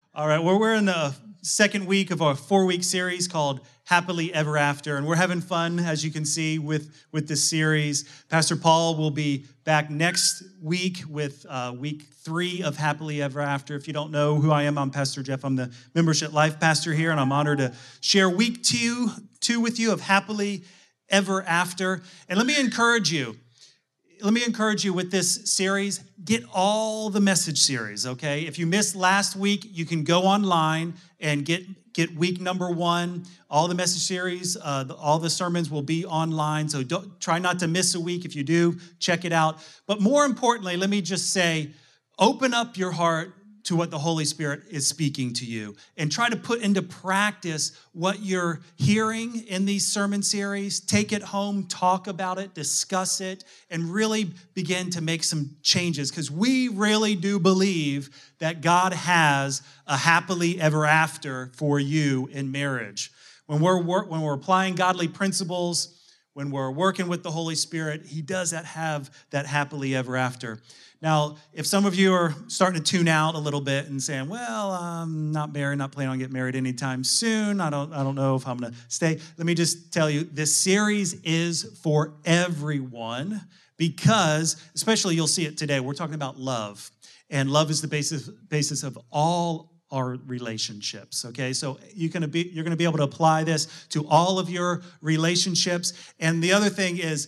All right, well, we're in the second week of our 4-week series called Happily Ever After, and we're having fun, as you can see, with this series. Pastor Paul will be back next week with week 3 of Happily Ever After. If you don't know who I am, I'm Pastor Jeff. I'm the Membership Life Pastor here, and I'm honored to share week two with you of Happily Ever After. And let me encourage you with this series. Get all the message series, okay? If you missed last week, you can go online and get week number 1. All the message series, all the sermons will be online, so try not to miss a week. If you do, check it out. But more importantly, let me just say, open up your heart to what the Holy Spirit is speaking to you and try to put into practice what you're hearing in these sermon series. Take it home, talk about it, discuss it, and really begin to make some changes, because we really do believe that God has a happily ever after for you in marriage. When we're applying godly principles, when we're working with the Holy Spirit, He does have that happily ever after. Now, if some of you are starting to tune out a little bit and saying, well, I'm not married, not planning on getting married anytime soon, I don't know if I'm going to stay. Let me just tell you, this series is for everyone, because, especially you'll see it today, we're talking about love. And love is the basis of all our relationships, okay? So you're going to be able to apply this to all of your relationships. And the other thing is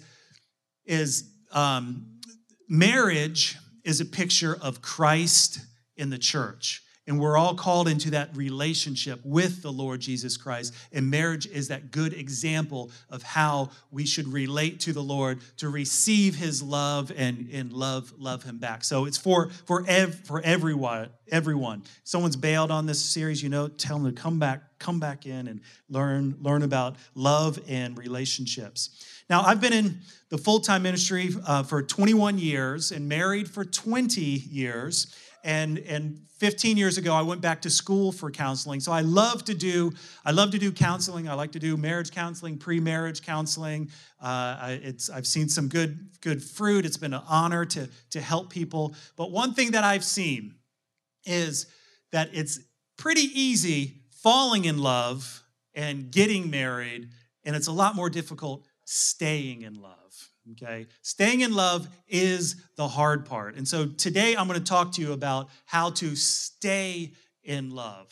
marriage is a picture of Christ in the church. And we're all called into that relationship with the Lord Jesus Christ. And marriage is that good example of how we should relate to the Lord to receive His love and love Him back. So it's for everyone. Someone's bailed on this series, tell them to come back in and learn about love and relationships. Now, I've been in the full-time ministry for 21 years and married for 20 years. And 15 years ago, I went back to school for counseling. So I love to do counseling. I like to do marriage counseling, pre-marriage counseling. I've seen some good fruit. It's been an honor to help people. But one thing that I've seen is that it's pretty easy falling in love and getting married, and it's a lot more difficult staying in love. Okay, staying in love is the hard part. And so today I'm going to talk to you about how to stay in love,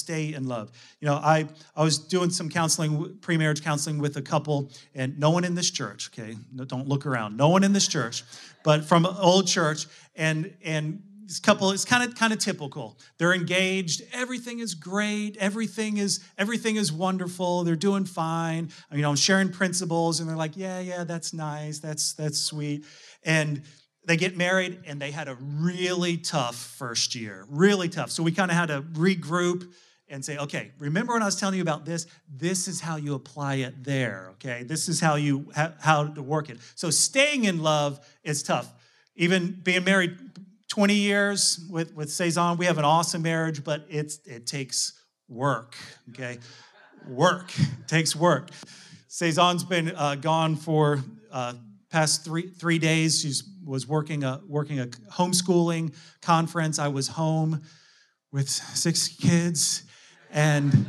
I was doing some counseling, pre-marriage counseling with a couple, and no one in this church, okay? No, don't look around. No one in this church, but from an old church, and this couple is kind of typical. They're engaged. Everything is great. Everything is wonderful. They're doing fine. I'm sharing principles, and they're like, yeah, that's nice. That's sweet. And they get married, and they had a really tough first year. Really tough. So we kind of had to regroup and say, okay, remember when I was telling you about this? This is how you apply it there, okay? This is how to work it. So staying in love is tough. Even being married 20 years with Cezanne, we have an awesome marriage, but it takes work, okay? It takes work. Cezanne's been gone for past three days. She was working a homeschooling conference. I was home with 6 kids and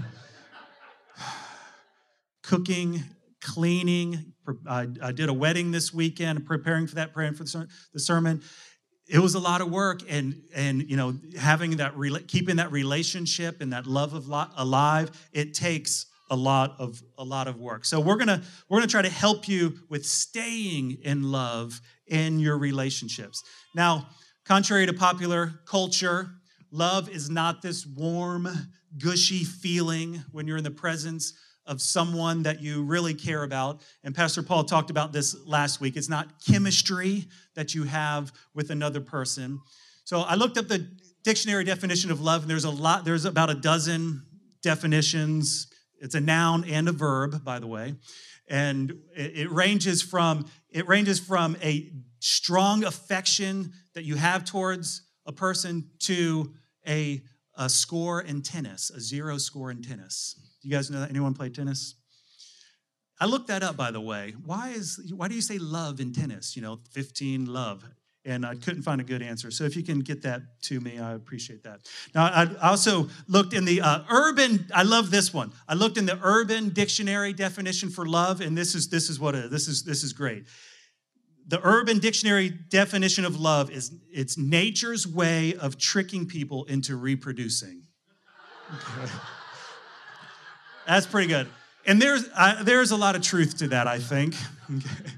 cooking, cleaning. I did a wedding this weekend, preparing for that, praying for the sermon. It was a lot of work, and having that keeping that relationship and that love alive. It takes a lot of work. So we're gonna try to help you with staying in love in your relationships. Now, contrary to popular culture, love is not this warm, gushy feeling when you're in the presence of someone that you really care about. And Pastor Paul talked about this last week. It's not chemistry that you have with another person. So I looked up the dictionary definition of love, and there's about a dozen definitions. It's a noun and a verb, by the way. And it ranges from a strong affection that you have towards a person to a score in tennis, a 0 score in tennis. Do you guys know that? Anyone play tennis? I looked that up, by the way. Why do you say love in tennis? 15 love. And I couldn't find a good answer. So if you can get that to me, I appreciate that. Now, I also looked in the I love this one. I looked in the Urban Dictionary definition for love, and this is what it is. This is great. The Urban Dictionary definition of love is it's nature's way of tricking people into reproducing. Okay. That's pretty good. And there's a lot of truth to that, I think. Okay.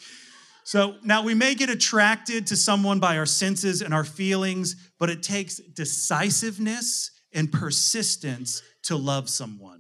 So now we may get attracted to someone by our senses and our feelings, but it takes decisiveness and persistence to love someone.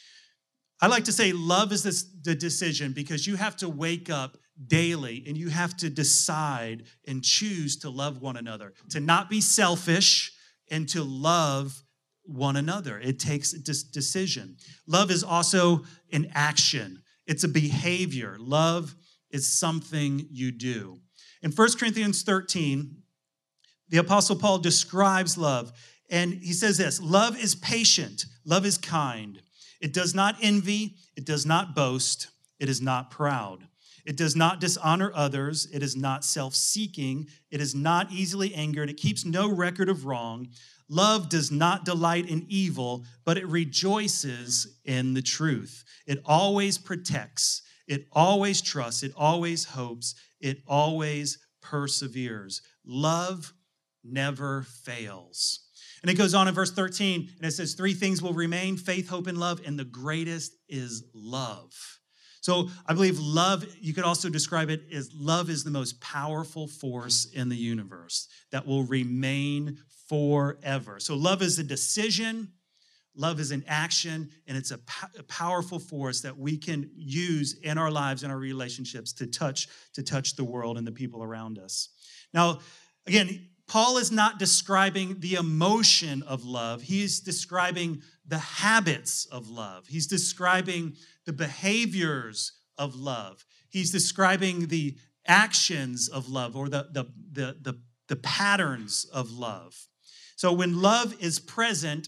I like to say love is the decision because you have to wake up daily and you have to decide and choose to love one another, to not be selfish and to love one another. It takes a decision. Love is also an action. It's a behavior. Love is something you do. In 1 Corinthians 13, the Apostle Paul describes love, and he says this: love is patient, love is kind. It does not envy, it does not boast, it is not proud. It does not dishonor others, it is not self-seeking, it is not easily angered, it keeps no record of wrong. Love does not delight in evil, but it rejoices in the truth. It always protects. It always trusts, it always hopes, it always perseveres. Love never fails. And it goes on in verse 13, and it says, 3 things will remain: faith, hope, and love, and the greatest is love. So I believe love, you could also describe it as love is the most powerful force in the universe that will remain forever. So love is a decision. Love is an action, and it's a powerful force that we can use in our lives and our relationships to touch the world and the people around us. Now, again, Paul is not describing the emotion of love. He's describing the habits of love. He's describing the behaviors of love. He's describing the actions of love, or the patterns of love. So when love is present,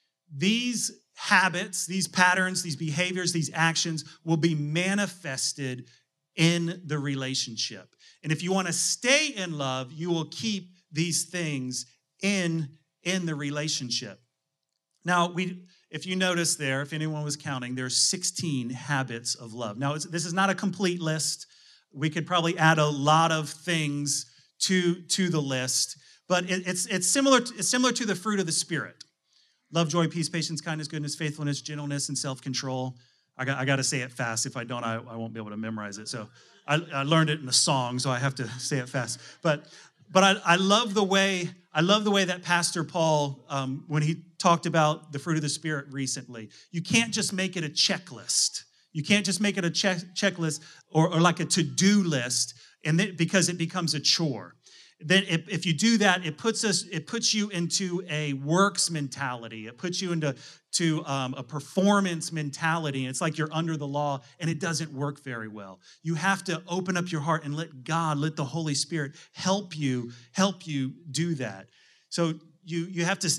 these habits, these patterns, these behaviors, these actions will be manifested in the relationship. And if you want to stay in love, you will keep these things in the relationship. Now, if you notice there, if anyone was counting, there's 16 habits of love. Now, this is not a complete list. We could probably add a lot of things to the list, but it's similar to the fruit of the Spirit. Love, joy, peace, patience, kindness, goodness, faithfulness, gentleness, and self-control. I got to say it fast. If I don't, I won't be able to memorize it. So I learned it in a song, so I have to say it fast. But I love the way that Pastor Paul, when he talked about the fruit of the Spirit recently, you can't just make it a checklist. You can't just make it a checklist or like a to-do list, because it becomes a chore. Then if you do that, it puts you into a works mentality. It puts you into a performance mentality. It's like you're under the law, and it doesn't work very well. You have to open up your heart and let the Holy Spirit help you do that. So you have to.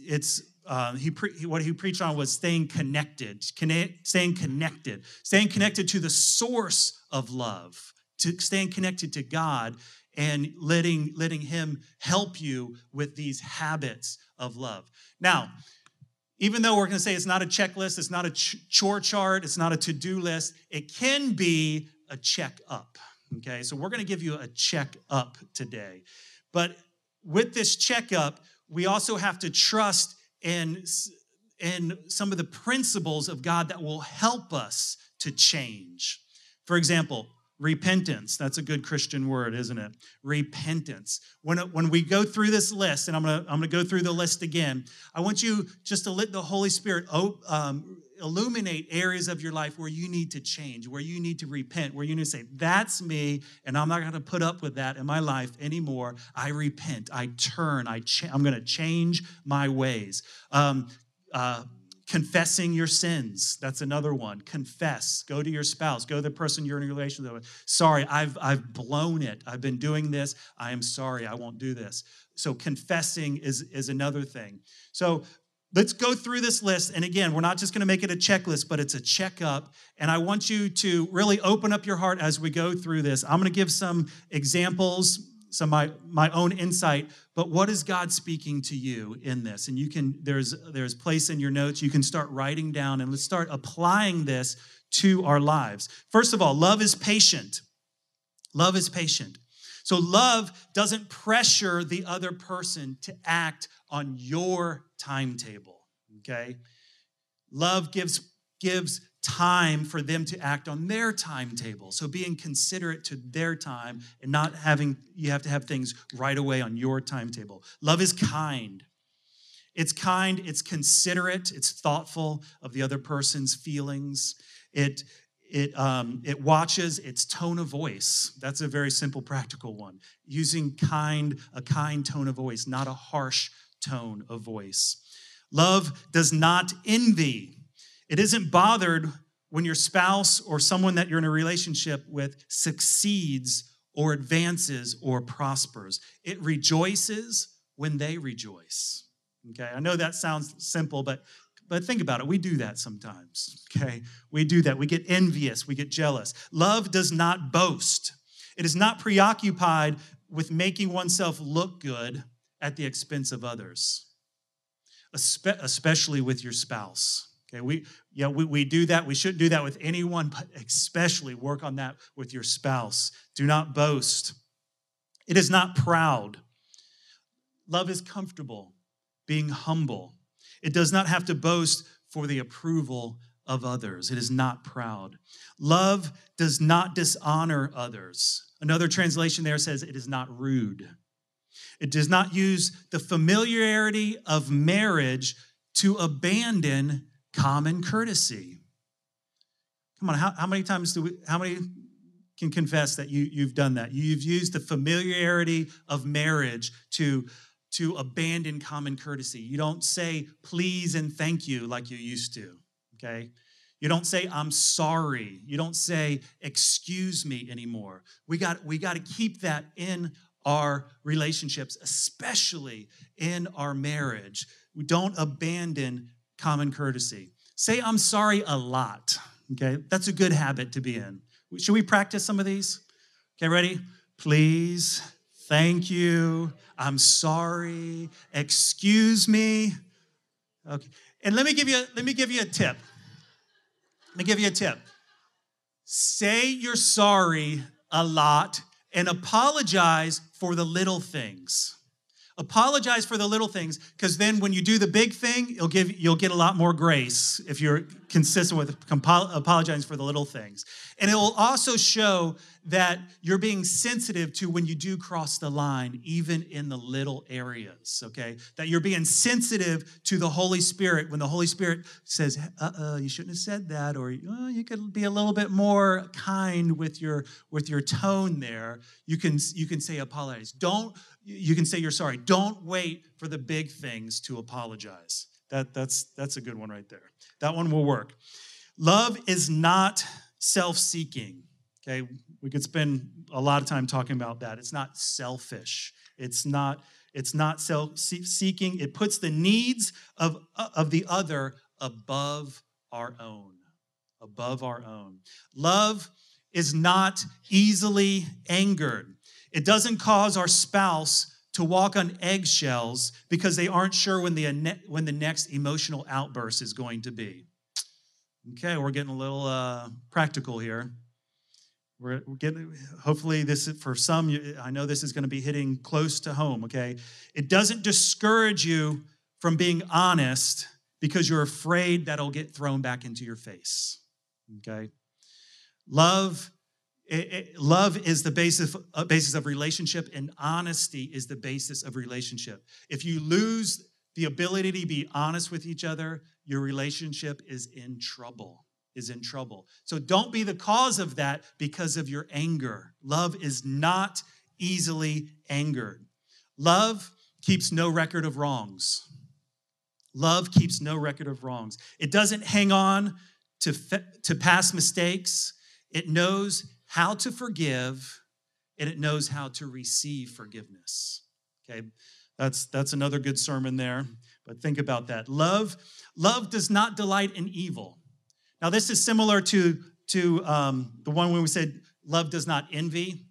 What he preached on was staying connected to the source of love, to staying connected to God, and letting him help you with these habits of love. Now, even though we're going to say it's not a checklist, it's not a chore chart, it's not a to-do list, it can be a check up, okay? So we're going to give you a check up today. But with this check up, we also have to trust in some of the principles of God that will help us to change. For example, repentance. That's a good Christian word, isn't it? Repentance. When we go through this list, and I'm gonna go through the list again, I want you just to let the Holy Spirit illuminate areas of your life where you need to change, where you need to repent, where you need to say, that's me, and I'm not gonna put up with that in my life anymore. I repent, I turn, I'm gonna change my ways. Confessing your sins. That's another one. Confess. Go to your spouse. Go to the person you're in a relationship with. Sorry, I've blown it. I've been doing this. I am sorry. I won't do this. So confessing is another thing. So let's go through this list. And again, we're not just going to make it a checklist, but it's a checkup. And I want you to really open up your heart as we go through this. I'm going to give some examples some of my own insight, but what is God speaking to you in this? And there's place in your notes. You can start writing down, and let's start applying this to our lives. First of all, love is patient. Love is patient. So love doesn't pressure the other person to act on your timetable, okay? Love gives time for them to act on their timetable. So being considerate to their time and not you have to have things right away on your timetable. Love is kind. It's kind, it's considerate, it's thoughtful of the other person's feelings. It watches its tone of voice. That's a very simple, practical one. Using a kind tone of voice, not a harsh tone of voice. Love does not envy. It isn't bothered when your spouse or someone that you're in a relationship with succeeds or advances or prospers. It rejoices when they rejoice. Okay, I know that sounds simple, but think about it. We do that sometimes, okay? We do that. We get envious. We get jealous. Love does not boast. It is not preoccupied with making oneself look good at the expense of others, especially with your spouse. Okay, we do that. We shouldn't do that with anyone, but especially work on that with your spouse. Do not boast. It is not proud. Love is comfortable, being humble. It does not have to boast for the approval of others. It is not proud. Love does not dishonor others. Another translation there says it is not rude. It does not use the familiarity of marriage to abandon common courtesy. Come on, how many can confess that you've done that? You've used the familiarity of marriage to abandon common courtesy. You don't say please and thank you like you used to, okay? You don't say I'm sorry. You don't say excuse me anymore. We got to keep that in our relationships, especially in our marriage. We don't abandon common courtesy. Say I'm sorry a lot, okay? That's a good habit to be in. Should we practice some of these? Okay, ready? Please, thank you, I'm sorry, excuse me. Okay, and let me give you a tip. Say you're sorry a lot and apologize for the little things. Apologize for the little things, because then when you do the big thing, you'll get a lot more grace if you're consistent with apologizing for the little things. And it will also show that you're being sensitive to when you do cross the line, even in the little areas, okay? That you're being sensitive to the Holy Spirit when the Holy Spirit says, you shouldn't have said that, or you could be a little bit more kind with your tone there. You can say apologize. You can say you're sorry. Don't wait for the big things to apologize. That's a good one right there. That one will work. Love is not self-seeking. Okay, we could spend a lot of time talking about that. It's not selfish. It's not self-seeking. It puts the needs of the other above our own. Above our own. Love is not easily angered. It doesn't cause our spouse to walk on eggshells because they aren't sure when the next emotional outburst is going to be. Okay, we're getting a little practical here. We're getting, hopefully this is, for some, I know this is going to be hitting close to home, okay? It doesn't discourage you from being honest because you're afraid that'll get thrown back into your face, okay? Love is the basis of relationship, and honesty is the basis of relationship. If you lose the ability to be honest with each other, your relationship is in trouble. So don't be the cause of that because of your anger. Love is not easily angered. Love keeps no record of wrongs. Love keeps no record of wrongs. It doesn't hang on to past mistakes. It knows how to forgive, and it knows how to receive forgiveness. Okay, that's another good sermon there, but think about that. Love does not delight in evil. Now, this is similar to the one when we said love does not envy.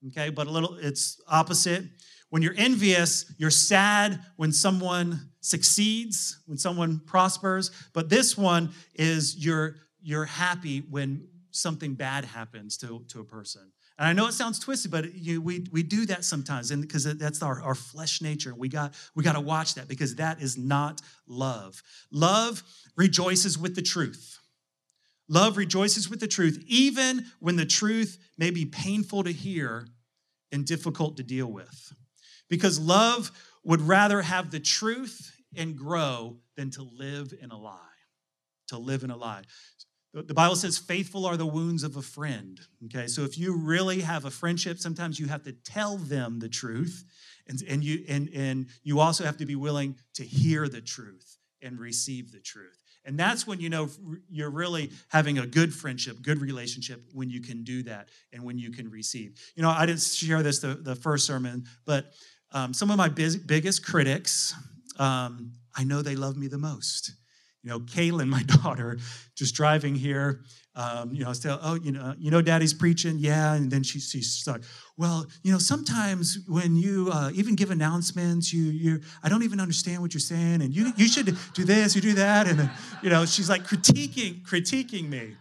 okay? But it's opposite. When you're envious, you're sad when someone succeeds, when someone prospers. But this one is you're happy when something bad happens to a person. And I know it sounds twisted, but we do that sometimes, and because that's our flesh nature. We got to watch that, because that is not love. Love rejoices with the truth. Love rejoices with the truth, even when the truth may be painful to hear and difficult to deal with. Because love would rather have the truth and grow than to live in a lie. To live in a lie. The Bible says faithful are the wounds of a friend. Okay, so if you really have a friendship, sometimes you have to tell them the truth, and you also have to be willing to hear the truth and receive the truth. And that's when you know you're really having a good friendship, good relationship, when you can do that and when you can receive. You know, I didn't share this the first sermon, but some of my biggest critics, I know they love me the most. You know, Kaylin, my daughter, just driving here, I was telling, Daddy's preaching, yeah, and then she started, well, sometimes when you even give announcements, I don't even understand what you're saying, and you should do this, you do that, and then, she's like critiquing me.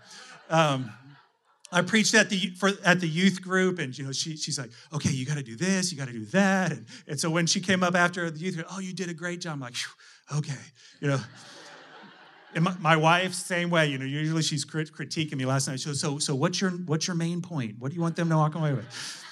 I preached at the youth group, and she's like, okay, you got to do this, you got to do that, and so when she came up after the youth group, oh, you did a great job. I'm like, okay, And my wife, same way. Usually she's critiquing me last night. So what's your main point? What do you want them to walk away with?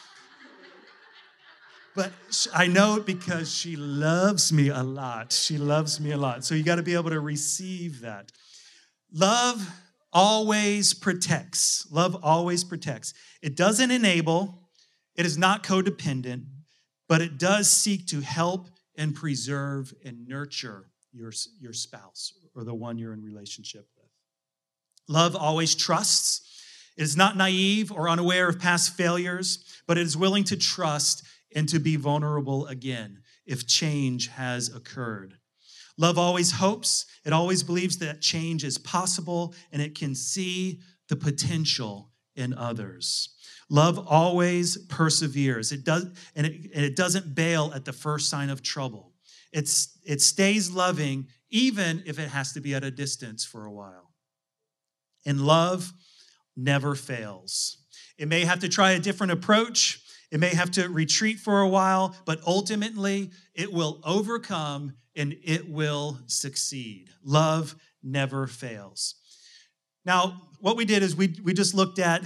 But I know it because she loves me a lot. She loves me a lot. So you got to be able to receive that. Love always protects. Love always protects. It doesn't enable. It is not codependent, but it does seek to help and preserve and nurture your spouse or the one you're in relationship with. Love always trusts. It is not naive or unaware of past failures, but it is willing to trust and to be vulnerable again if change has occurred. Love always hopes. It always believes that change is possible, and it can see the potential in others. Love always perseveres. It doesn't bail at the first sign of trouble. It stays loving even if it has to be at a distance for a while. And love never fails. It may have to try a different approach. It may have to retreat for a while, but ultimately it will overcome and it will succeed. Love never fails. Now, what we did is we just looked at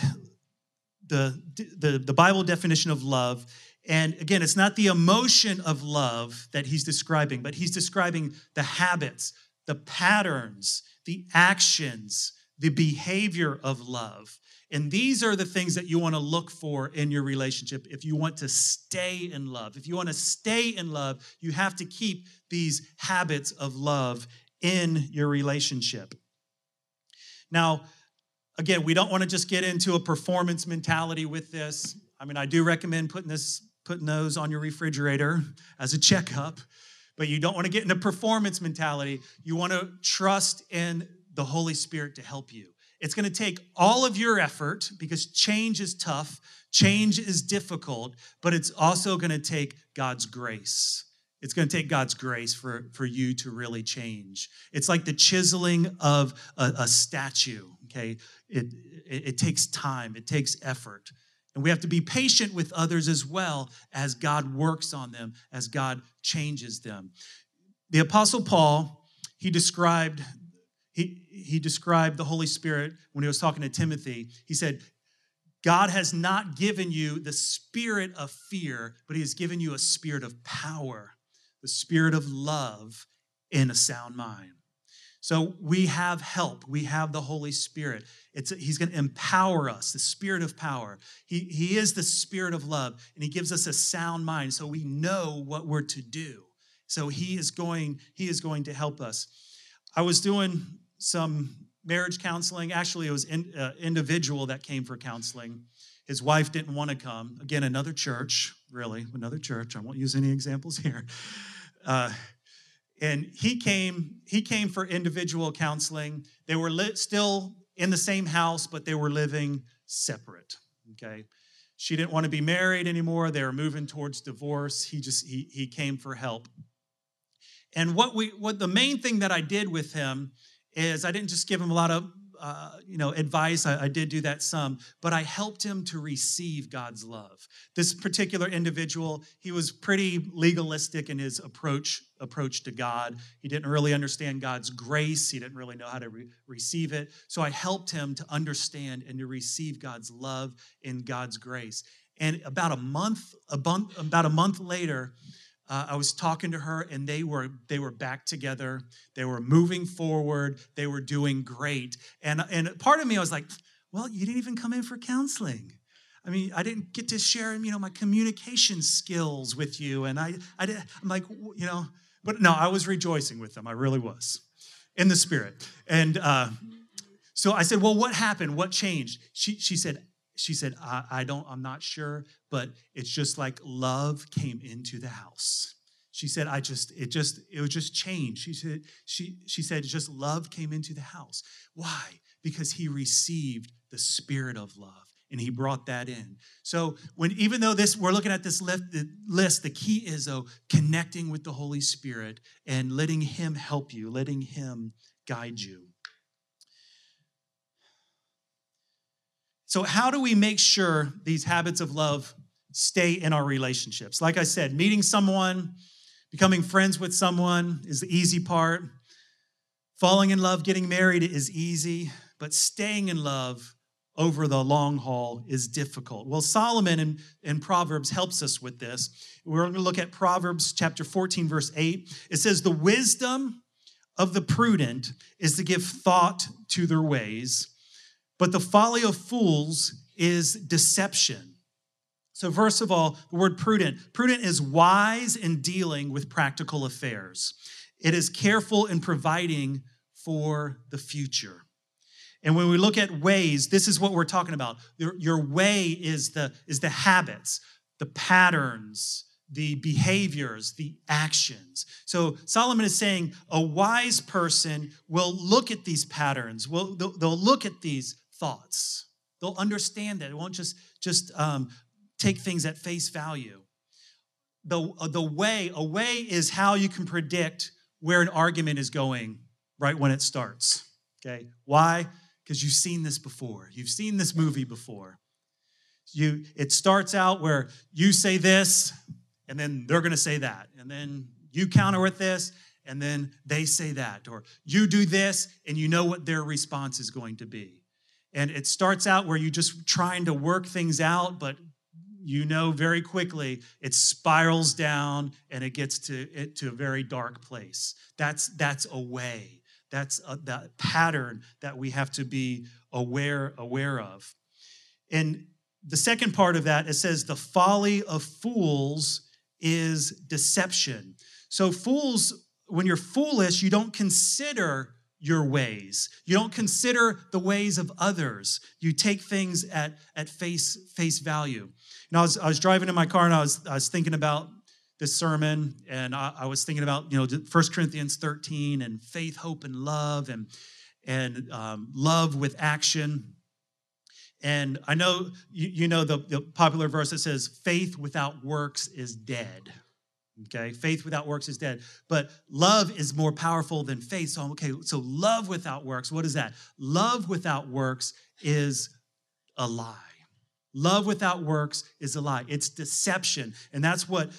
the Bible definition of love. And again, it's not the emotion of love that he's describing, but he's describing the habits, the patterns, the actions, the behavior of love. And these are the things that you want to look for in your relationship if you want to stay in love. If you want to stay in love, you have to keep these habits of love in your relationship. Now, again, we don't want to just get into a performance mentality with this. I mean, I do recommend putting those on your refrigerator as a checkup, but you don't want to get into performance mentality. You want to trust in the Holy Spirit to help you. It's going to take all of your effort because change is tough, change is difficult, but it's also going to take God's grace. It's going to take God's grace for you to really change. It's like the chiseling of a statue, okay? It takes time, it takes effort. And we have to be patient with others as well as God works on them, as God changes them. The Apostle Paul, he described the Holy Spirit when he was talking to Timothy. He said, God has not given you the spirit of fear, but he has given you a spirit of power, the spirit of love, and a sound mind. So we have help. We have the Holy Spirit. He's going to empower us, the spirit of power. He is the spirit of love, and he gives us a sound mind so we know what we're to do. So he is going to help us. I was doing some marriage counseling. Actually, it was an individual that came for counseling. His wife didn't want to come. Again, another church, really, another church. I won't use any examples here. And he came for individual counseling. They were still in the same house, but they were living separate, okay? She didn't want to be married anymore. They were moving towards divorce. He came for help. And what the main thing that I did with him is I didn't just give him a lot of advice. I did do that some, but I helped him to receive God's love. This particular individual, he was pretty legalistic in his approach to God. He didn't really understand God's grace. He didn't really know how to receive it. So I helped him to understand and to receive God's love and God's grace. And about a month later, I was talking to her, and they were back together. They were moving forward. They were doing great. And part of me, I was like, well, you didn't even come in for counseling. I mean, I didn't get to share, my communication skills with you. And I'm like, but no, I was rejoicing with them. I really was in the Spirit. And so I said, well, what happened? What changed? She said, I'm not sure, but it's just like love came into the house. She said, it was just changed. She said, just love came into the house. Why? Because he received the spirit of love, and he brought that in. So even though we're looking at this list, the key is connecting with the Holy Spirit and letting him help you, letting him guide you. So how do we make sure these habits of love stay in our relationships? Like I said, meeting someone, becoming friends with someone is the easy part. Falling in love, getting married is easy, but staying in love over the long haul is difficult. Well, Solomon in Proverbs helps us with this. We're going to look at Proverbs chapter 14, verse 8. It says, the wisdom of the prudent is to give thought to their ways, but the folly of fools is deception. So first of all, the word prudent. Prudent is wise in dealing with practical affairs. It is careful in providing for the future. And when we look at ways, this is what we're talking about. Your way is the habits, the patterns, the behaviors, the actions. So Solomon is saying a wise person will look at these patterns. They'll look at these thoughts. They'll understand that. It won't just take things at face value. A way is how you can predict where an argument is going right when it starts. Okay, why? Because you've seen this before. You've seen this movie before. It starts out where you say this, and then they're going to say that, and then you counter with this, and then they say that, or you do this, and you know what their response is going to be. And it starts out where you're just trying to work things out, but you know very quickly it spirals down and it gets to a very dark place. That's a way. That's that pattern that we have to be aware of. And the second part of that, it says the folly of fools is deception. So fools, when you're foolish, you don't consider your ways. You don't consider the ways of others. You take things at face value. And I was driving in my car, and I was thinking about this sermon, and I was thinking about 1 Corinthians 13 and faith, hope, and love, and love with action. And I know you know the popular verse that says faith without works is dead. Okay, faith without works is dead. But love is more powerful than faith. So love without works, what is that? Love without works is a lie. Love without works is a lie. It's deception. And that's what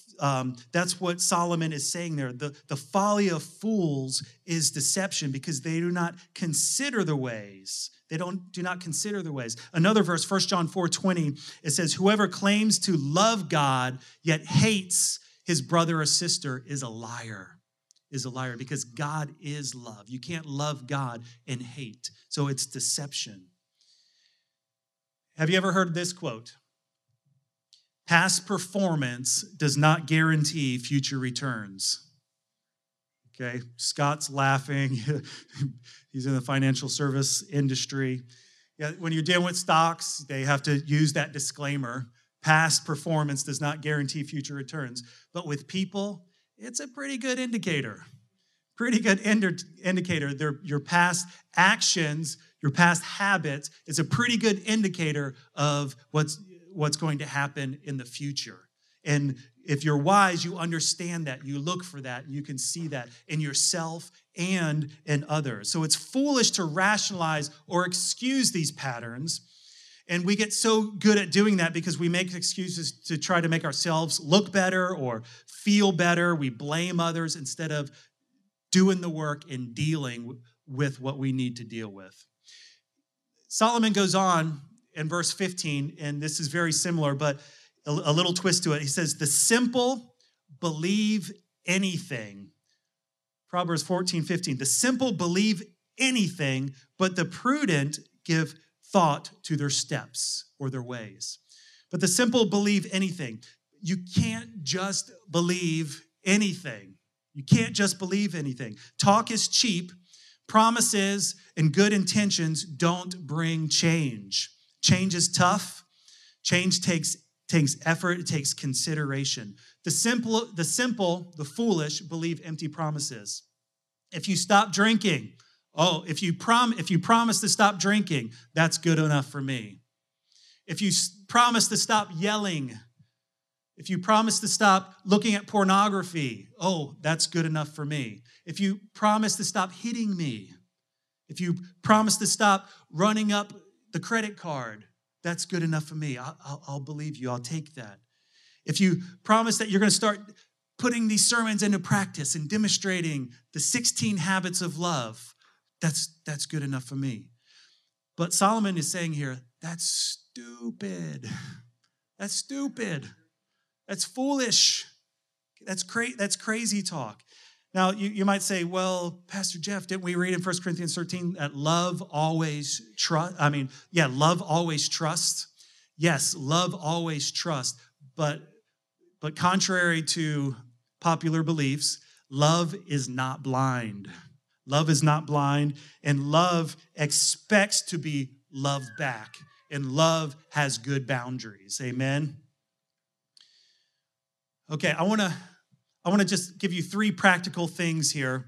Solomon is saying there. The folly of fools is deception because they do not consider the ways. They do not consider the ways. Another verse, 1 John 4:20, it says, whoever claims to love God yet hates his brother or sister is a liar because God is love. You can't love God and hate. So it's deception. Have you ever heard this quote? Past performance does not guarantee future returns. Okay, Scott's laughing. He's in the financial service industry. Yeah, when you're dealing with stocks, they have to use that disclaimer. Past performance does not guarantee future returns. But with people, it's a pretty good indicator. Pretty good indicator. Your past actions, your past habits is a pretty good indicator of what's going to happen in the future. And if you're wise, you understand that. You look for that. You can see that in yourself and in others. So it's foolish to rationalize or excuse these patterns. And we get so good at doing that because we make excuses to try to make ourselves look better or feel better. We blame others instead of doing the work and dealing with what we need to deal with. Solomon goes on in verse 15, and this is very similar, but a little twist to it. He says, the simple believe anything. Proverbs 14:15. The simple believe anything, but the prudent give thought to their steps or their ways. But the simple believe anything. You can't just believe anything. You can't just believe anything. Talk is cheap. Promises and good intentions don't bring change. Change is tough. Change takes effort. It takes consideration. The simple, the foolish believe empty promises. If you stop drinking, if you promise to stop drinking, that's good enough for me. If you promise to stop yelling, if you promise to stop looking at pornography, that's good enough for me. If you promise to stop hitting me, if you promise to stop running up the credit card, that's good enough for me. I'll believe you. I'll take that. If you promise that you're going to start putting these sermons into practice and demonstrating the 16 habits of love, that's good enough for me. But Solomon is saying here, that's stupid. That's stupid. That's foolish. That's crazy talk. Now, you might say, well, Pastor Jeff, didn't we read in 1 Corinthians 13 that love always trusts? Love always trusts. Yes, love always trusts. But contrary to popular beliefs, love is not blind. Love is not blind, and love expects to be loved back, and love has good boundaries. Amen? Okay, I want to just give you 3 practical things here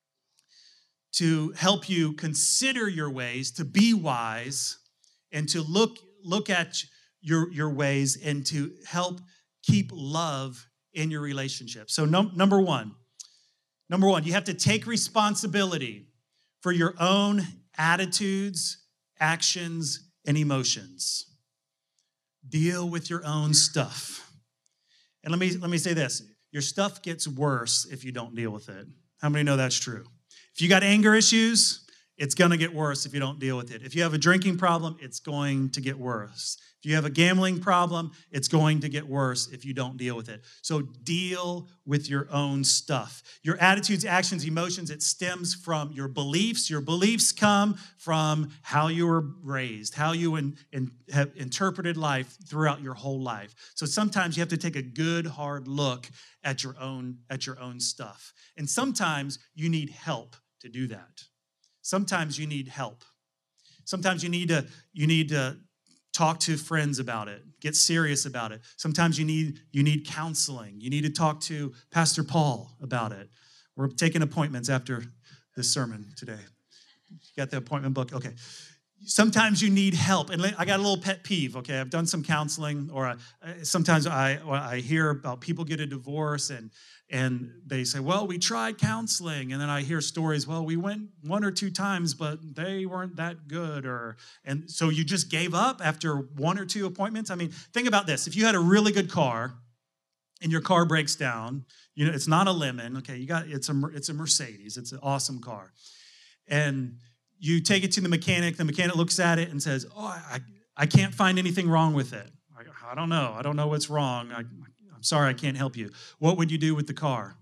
to help you consider your ways, to be wise, and to look at your ways and to help keep love in your relationship. So number one, you have to take responsibility for your own attitudes, actions, and emotions. Deal with your own stuff. And let me say this. Your stuff gets worse if you don't deal with it. How many know that's true? If you got anger issues, it's going to get worse if you don't deal with it. If you have a drinking problem, it's going to get worse. If you have a gambling problem, it's going to get worse if you don't deal with it. So deal with your own stuff. Your attitudes, actions, emotions, it stems from your beliefs. Your beliefs come from how you were raised, how you have interpreted life throughout your whole life. So sometimes you have to take a good, hard look at your own stuff. And sometimes you need help to do that. Sometimes you need help. Sometimes you need to talk to friends about it. Get serious about it. Sometimes you need counseling. You need to talk to Pastor Paul about it. We're taking appointments after this sermon today. You got the appointment book? Okay. Sometimes you need help. And I got a little pet peeve, okay? I've done some counseling, or sometimes I hear about people get a divorce and they say, well, we tried counseling. And then I hear stories, well, we went 1 or 2 times, but they weren't that good. And so you just gave up after 1 or 2 appointments? I mean, think about this. If you had a really good car and your car breaks down, it's not a lemon, okay? It's a Mercedes. It's an awesome car. And you take it to the mechanic looks at it and says, I can't find anything wrong with it. I don't know. I don't know what's wrong. I'm sorry, I can't help you. What would you do with the car?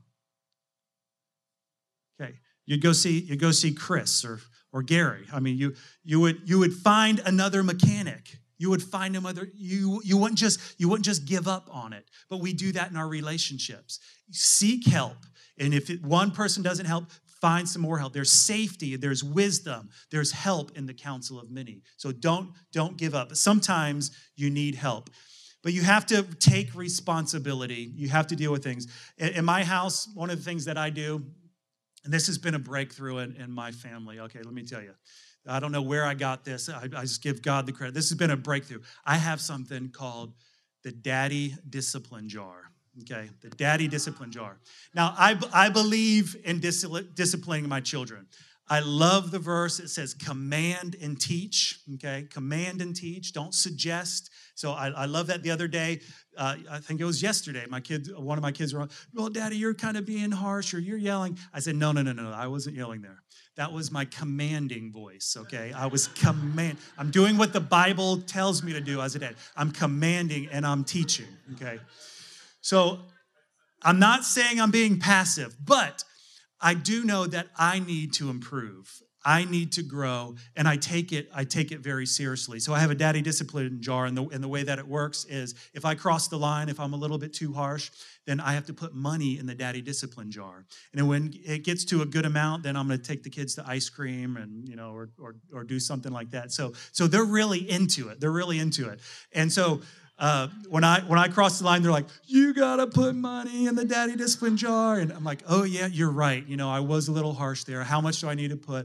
Okay, you'd go see Chris or Gary. I mean, you would find another mechanic. You would find you wouldn't just give up on it. But we do that in our relationships. Seek help. And if one person doesn't help, find some more help. There's safety, there's wisdom, there's help in the counsel of many. So don't give up. Sometimes you need help. But you have to take responsibility. You have to deal with things. In my house, one of the things that I do And this has been a breakthrough in my family. Okay, let me tell you. I don't know where I got this. I just give God the credit. This has been a breakthrough. I have something called the Daddy Discipline Jar. Okay, the Daddy Discipline Jar. Now, I believe in disciplining my children. I love the verse. It says, command and teach. Okay, command and teach. Don't suggest. So I love that. The other day, I think it was yesterday, one of my kids were, well, Daddy, you're kind of being harsh or you're yelling. I said, no, I wasn't yelling there. That was my commanding voice, okay? I'm doing what the Bible tells me to do as a dad. I'm commanding and I'm teaching, okay? So I'm not saying I'm being passive, but I do know that I need to improve. I need to grow, and I take it very seriously. So I have a daddy discipline jar, and the way that it works is if I cross the line, if I'm a little bit too harsh, then I have to put money in the daddy discipline jar. And then when it gets to a good amount, then I'm going to take the kids to ice cream and, or do something like that. So they're really into it. They're really into it. And so when I cross the line, they're like, you got to put money in the daddy discipline jar. And I'm like, oh, yeah, you're right. I was a little harsh there. How much do I need to put?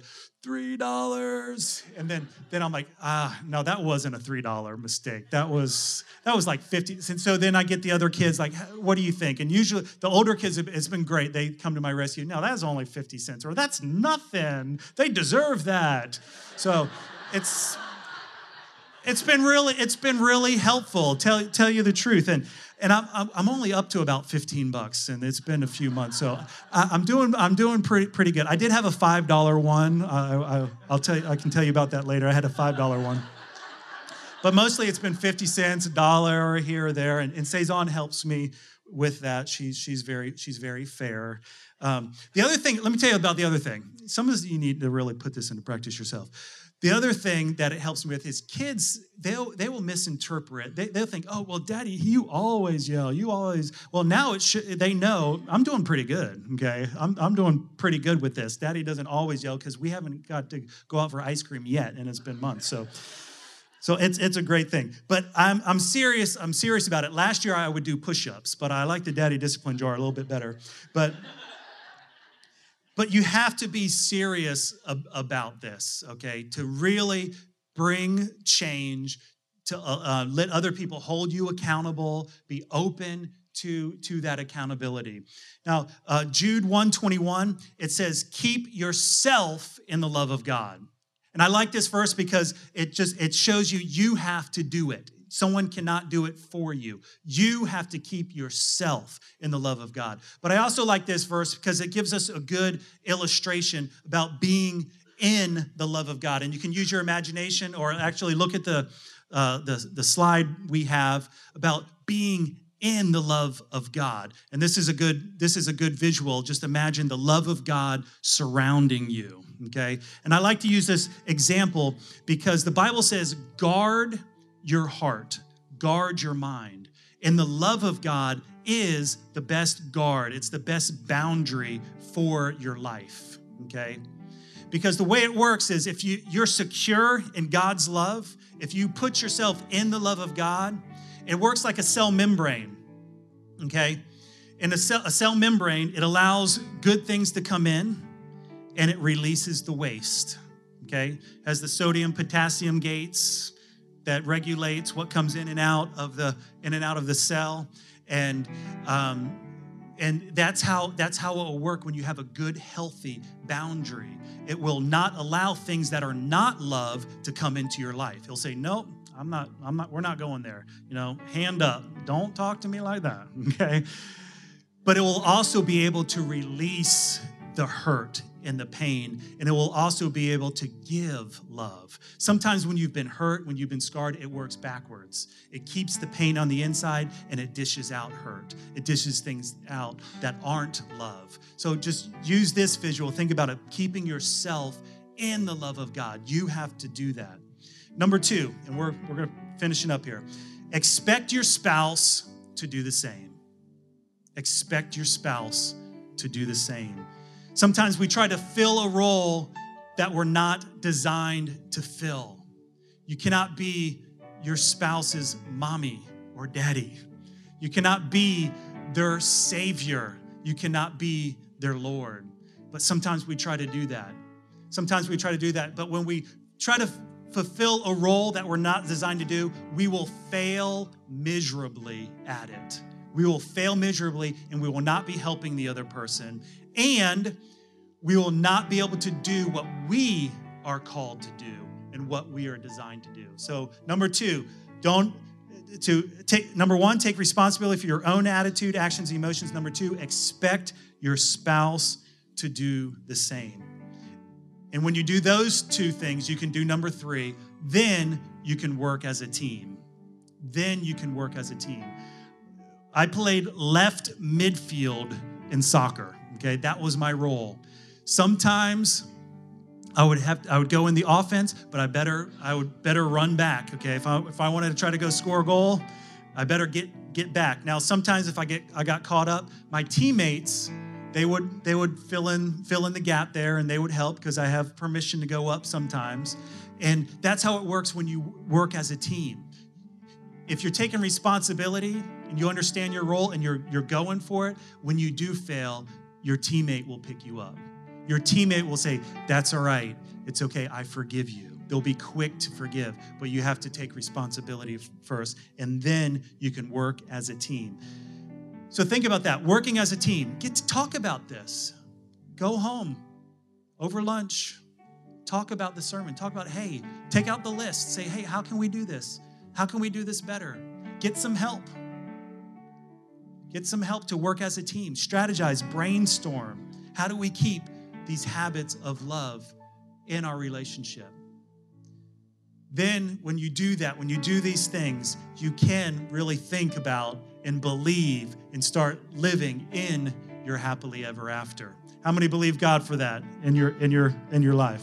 $3. And then I'm like, no, that wasn't a $3 mistake. That was like 50. And so then I get the other kids like, what do you think? And usually the older kids, it's been great. They come to my rescue. No, that's only 50 cents, or that's nothing. They deserve that. So it's been really helpful. Tell you the truth, and I'm only up to about $15, and it's been a few months, so I'm doing pretty good. I did have a $5 one. I'll tell you. I can tell you about that later. I had a $5 one, but mostly it's been 50 cents, $1 here or there, and Cezanne helps me with that. She's very fair. The other thing, let me tell you about the other thing. Some of you need to really put this into practice yourself. The other thing that it helps me with is kids, they will misinterpret. They'll think, oh, well, Daddy, you always yell. Well, now they know I'm doing pretty good, okay? I'm doing pretty good with this. Daddy doesn't always yell because we haven't got to go out for ice cream yet, and it's been months. So it's a great thing. But I'm serious about it. Last year, I would do push-ups, but I like the Daddy Discipline Jar a little bit better. But you have to be serious about this, okay? To really bring change, to let other people hold you accountable, be open to that accountability. Now, Jude 1:21, it says, keep yourself in the love of God. And I like this verse because it shows you have to do it. Someone cannot do it for you. You have to keep yourself in the love of God. But I also like this verse because it gives us a good illustration about being in the love of God. And you can use your imagination or actually look at the slide we have about being in the love of God. And this is a good visual. Just imagine the love of God surrounding you, okay? And I like to use this example because the Bible says, guard your heart, guard your mind. And the love of God is the best guard. It's the best boundary for your life, okay? Because the way it works is if you're secure in God's love, if you put yourself in the love of God, it works like a cell membrane, okay? In a cell membrane, it allows good things to come in and it releases the waste, okay? It has the sodium, potassium gates that regulates what comes in and out of the cell, and that's how it will work when you have a good, healthy boundary. It will not allow things that are not love to come into your life. It'll say, nope, we're not going there. Hand up. Don't talk to me like that, okay? But it will also be able to release the hurt and the pain, and it will also be able to give love. Sometimes when you've been hurt, when you've been scarred, it works backwards. It keeps the pain on the inside, and it dishes out hurt. It dishes things out that aren't love. So just use this visual. Think about it, keeping yourself in the love of God. You have to do that. Number 2, and we're going to finishing up here. Expect your spouse to do the same. Expect your spouse to do the same. Sometimes we try to fill a role that we're not designed to fill. You cannot be your spouse's mommy or daddy. You cannot be their savior. You cannot be their Lord. But sometimes we try to do that. But when we try to fulfill a role that we're not designed to do, we will fail miserably at it. We will fail miserably, and we will not be helping the other person. And we will not be able to do what we are called to do and what we are designed to do. So number one, take responsibility for your own attitude, actions, and emotions. Number two, expect your spouse to do the same. And when you do those two things, you can do number three, then you can work as a team. I played left midfield in soccer, okay? That was my role. Sometimes I would go in the offense, but I would better run back, okay? If I wanted to try to go score a goal, I better get back. Now, sometimes if I got caught up, my teammates, they would fill in the gap there, and they would help because I have permission to go up sometimes. And that's how it works when you work as a team. If you're taking responsibility and you understand your role and you're going for it, when you do fail, your teammate will pick you up. Your teammate will say, "That's all right. It's okay. I forgive you." They'll be quick to forgive, but you have to take responsibility first, and then you can work as a team. So think about that. Working as a team. Get to talk about this. Go home over lunch. Talk about the sermon. Talk about, hey, take out the list. Say, hey, how can we do this? How can we do this better? Get some help. Get some help to work as a team. Strategize, brainstorm. How do we keep these habits of love in our relationship? Then when you do that, when you do these things, you can really think about and believe and start living in your happily ever after. How many believe God for that in your life?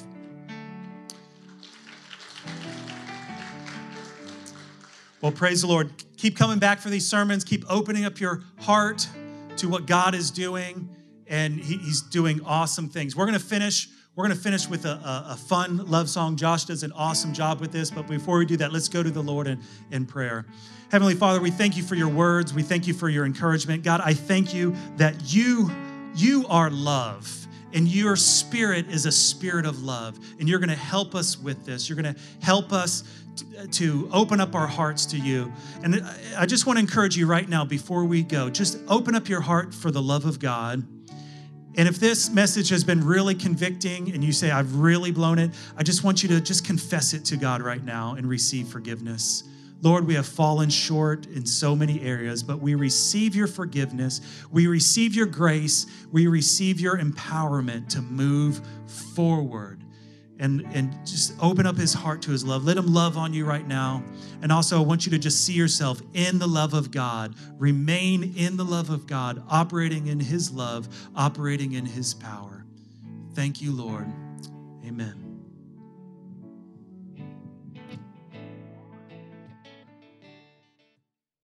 Well, praise the Lord. Keep coming back for these sermons. Keep opening up your heart to what God is doing, and He's doing awesome things. We're going to finish with a fun love song. Josh does an awesome job with this, but before we do that, let's go to the Lord in prayer. Heavenly Father, we thank you for your words. We thank you for your encouragement. God, I thank you that you are love, and your spirit is a spirit of love, and you're going to help us with this. You're going to help us to open up our hearts to you. And I just want to encourage you right now before we go, just open up your heart for the love of God. And if this message has been really convicting and you say, I've really blown it, I just want you to just confess it to God right now and receive forgiveness. Lord, we have fallen short in so many areas, but we receive your forgiveness. We receive your grace. We receive your empowerment to move forward. And just open up his heart to his love. Let him love on you right now. And also, I want you to just see yourself in the love of God. Remain in the love of God, operating in his love, operating in his power. Thank you, Lord. Amen.